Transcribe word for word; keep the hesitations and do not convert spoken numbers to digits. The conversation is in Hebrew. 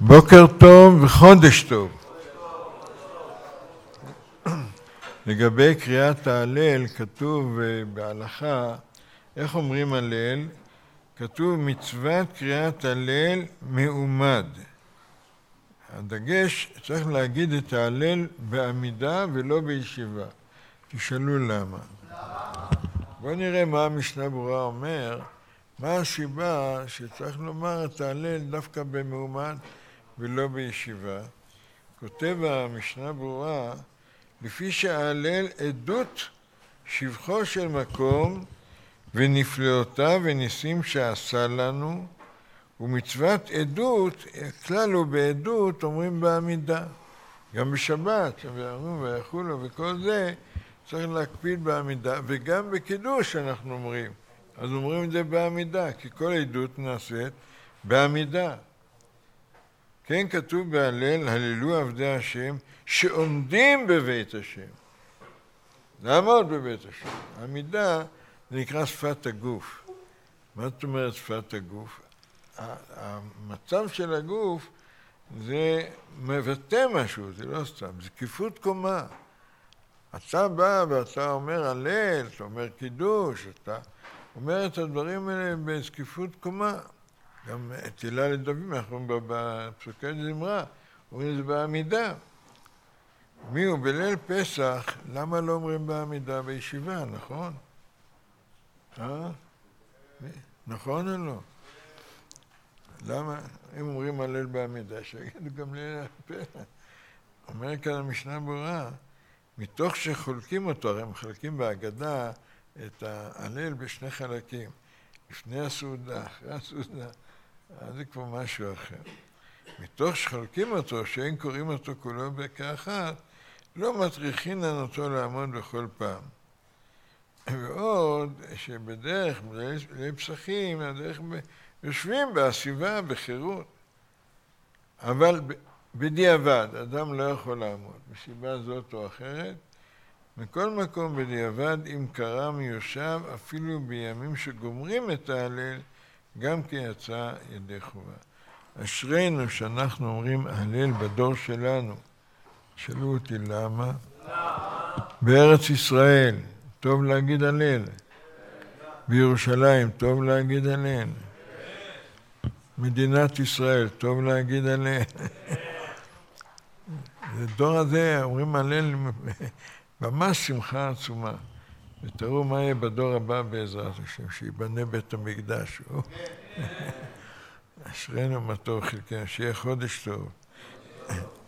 בוקר טוב וחודש טוב. לגבי קריאת ההלל כתוב בהלכה, איך אומרים הלל? כתוב מצוות קריאת הלל מעומד. הדגש צריך להגיד את ההלל בעמידה ולא בישיבה. תשאלו למה. בואו נראה מה המשנה ברורה אומר. מה הסיבה שצריך לומר את ההלל דווקא במעומד ולא בישיבה? כותב המשנה ברורה, לפי שההלל עדות שבחו של מקום ונפלאותיו וניסים שעשה לנו, ומצוות עדות, כלל הוא בעדות אומרים בעמידה. גם בשבת, ואמרו ויחולו וכל זה, צריך להקפיד בעמידה, וגם בקידוש אנחנו אומרים. אז אומרים את זה בעמידה, כי כל עדות נעשית בעמידה. כן כתוב בהלל, הללו עבדי השם, שעומדים בבית השם. לעמוד בבית השם. עמידה זה נקרא שפת הגוף. מה זאת אומרת שפת הגוף? המצב של הגוף זה מבטא משהו, זה לא סתם, זה זקיפות קומה. אתה בא ואתה אומר הלל, אתה אומר קידוש, אתה אומר את הדברים האלה בזקיפות קומה. גם תהילה לדוד, אנחנו בפסוקי זמרה, אומרים את זה בעמידה. מי הוא בליל פסח, למה לא אומרים בעמידה בישיבה, נכון? אה? נכון או לא? למה? אם אומרים הלל בעמידה, שיגידו גם ליל פסח. אומר כאן המשנה ברורה, מתוך שחולקים אותו, הרי מחלקים בהגדה את ההלל בשני חלקים, לפני הסעודה, אחרי הסעודה, אז זה כבר משהו אחר. מתוך שחולקים אותו, שאין קוראים אותו כולו כאחת, לא מטריחין אותו לעמוד בכל פעם. ועוד שבדרך, בליל פסחים, הדרך יושבים בהסיבה, בחירות. אבל בדיעבד, אדם לא יכול לעמוד, בסיבה זאת או אחרת. מכל מקום בדיעבד, אם קרא מיושב, אפילו בימים שגומרים את ההלל, גם כי יצא ידי חובה. אשרינו שאנחנו אומרים הלל בדור שלנו. שאלו אותי למה? בארץ ישראל טוב להגיד הלל. בירושלים טוב להגיד הלל. מדינת ישראל טוב להגיד הלל. בדור הזה אומרים הלל ממש שמחה עצומה. ותראו מה יהיה בדור הבא בעזרת השם, שיבנה בית המקדש. אשרינו מה טוב חלקנו, שיהיה חודש טוב.